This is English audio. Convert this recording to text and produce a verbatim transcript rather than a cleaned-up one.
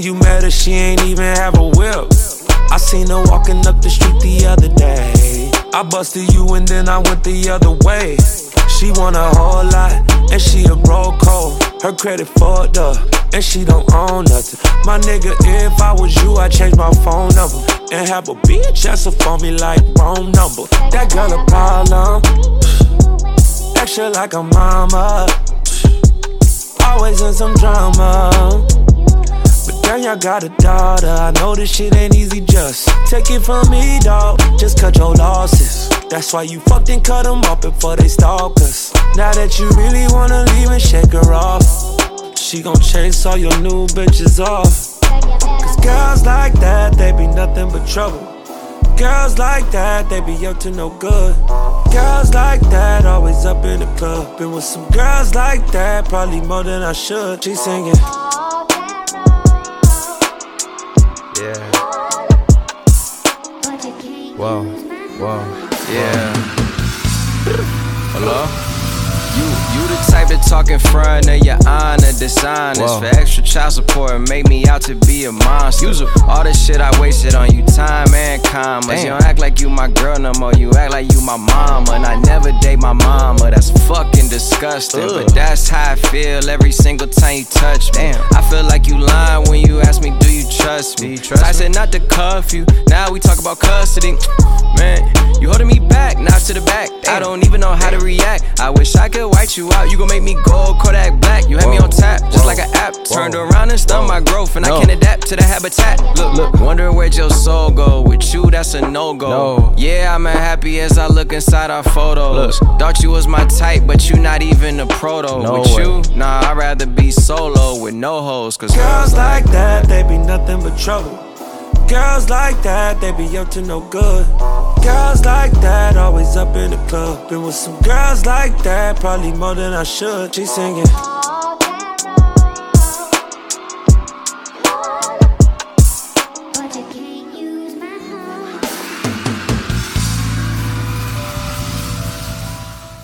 you met her, she ain't even have a whip. I seen her walking up the street the other day. I busted you and then I went the other way. She want a whole lot, and she a broke hoe. Her credit fucked up, and she don't own nothing. My nigga, if I was you, I'd change my phone number and have a bitch answer for me like wrong number. That girl a problem, extra like a mama, always in some drama. But damn, y'all got a daughter. I know this shit ain't easy, just take it from me, dawg. Just cut your losses. That's why you fucked and cut them up before they stalk us. Now that you really wanna leave and shake her off, she gon' chase all your new bitches off. Cause girls like that, they be nothing but trouble. Girls like that, they be up to no good. Girls like that, always up in the club. Been with some girls like that, probably more than I should. She singing. Yeah. Whoa, whoa, yeah. Hello? You, you the type to talk in front of your honor, dishonest. Whoa. For extra child support and make me out to be a monster. User. All this shit I wasted on you, time and commas. Damn. You don't act like you my girl no more, you act like you my mama. And I never date my mama, that's fucking disgusting. Ugh. But that's how I feel every single time you touch me. Damn. I feel like you lying when you ask me, do you trust me? You trust so I said not to cuff you, now we talk about custody. Man, you holding me back, knives to the back. Damn. I don't even know how to react. I wish I could white you out, you gon' make me gold, Kodak black. You had Whoa. me on tap, just Whoa. like an app. Turned Whoa. around and stunned my growth, and no. I can't adapt to the habitat. Look, look, wondering where'd your soul go? With you, that's a no-go. No. Yeah, I'm happy as I look inside our photos. Look. Thought you was my type, but you not even a proto. No with way. you, nah, I'd rather be solo with no hoes. Cause girls like that, they be nothing but trouble. Girls like that, they be up to no good. Girls like that, always up in the club. Been with some girls like that, probably more than I should. She singing.